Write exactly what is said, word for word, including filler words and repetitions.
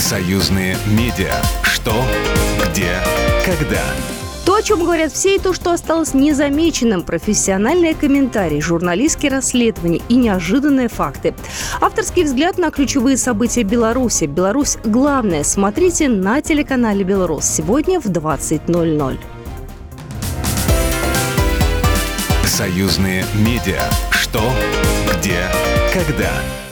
Союзные медиа. Что, где, когда. То, о чем говорят все, и то, что осталось незамеченным. Профессиональные комментарии, журналистские расследования и неожиданные факты. Авторский взгляд на ключевые события Беларуси. Беларусь главное. Смотрите на телеканале «Белрос» сегодня в двадцать ноль ноль. Союзные медиа. Что, где, когда.